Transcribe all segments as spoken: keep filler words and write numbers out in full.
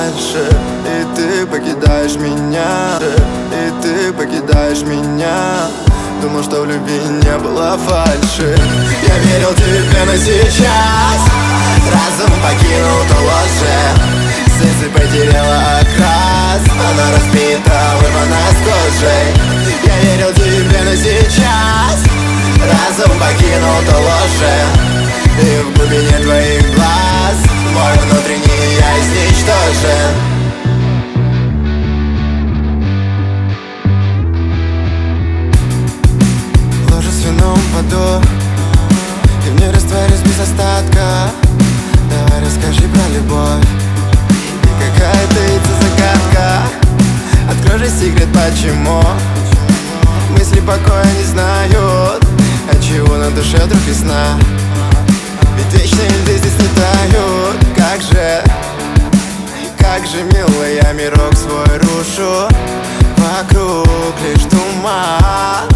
фальши, и ты покидаешь меня, и ты покидаешь меня. Думал, что в любви не было фальши. Я верил тебе, но сейчас разум покинул то ложе. Сердце потеряло окрас, оно разбито, вырвано с кожей. Я верил тебе, но сейчас разум покинул то ложе. И в глубине твоих глаз мой внутренний я изничтожен. Ложу с вином в воду, и в ней растворюсь без остатка. Давай расскажи про любовь, и какая таится загадка. Открой же секрет, почему мысли покоя не знают, отчего на душе вдруг весна. Ведь вечные льды здесь не тают. Как же, как же мило я мирок свой рушу. Вокруг лишь туман.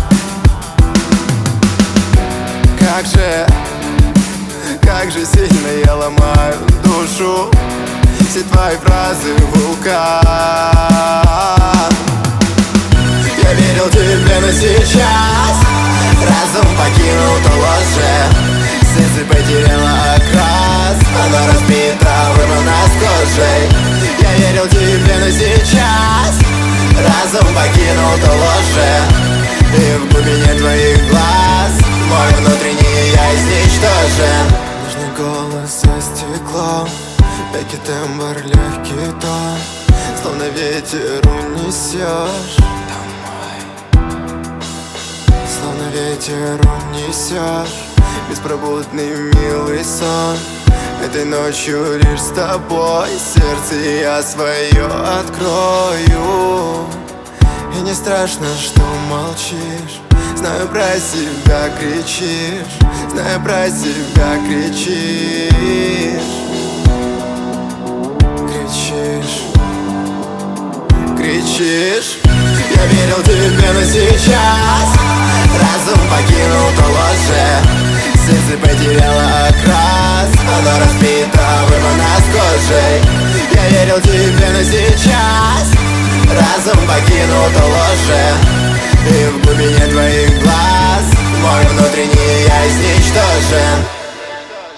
Как же, как же сильно я ломаю душу. Все твои фразы вулкан. Я верил тебе, но сейчас разум покинул то ложе. Сердце потеряло окрас, оно разбито, вырвано с кожей. Я верил тебе, но сейчас разум покинул то ложе. И в глубине твоих глаз мой внутренний я изничтожен. Нежный голос за стеклом, легкий тембр, легкий тон, словно ветер унесешь домой. Словно ветер унесешь беспробудный милый сон. Этой ночью лишь с тобой сердце я свое открою. И не страшно, что молчишь. Знаю, про себя кричишь. Знаю, про себя кричишь. Кричишь. Кричишь. Я верил тебе, но сейчас разум покинул то ложе. Сердце потеряло окрас, оно разбито, вырвано с кожей. Я верил тебе, но сейчас разум покинул то ложе. И в глубине твоих глаз мой внутренний я изничтожен.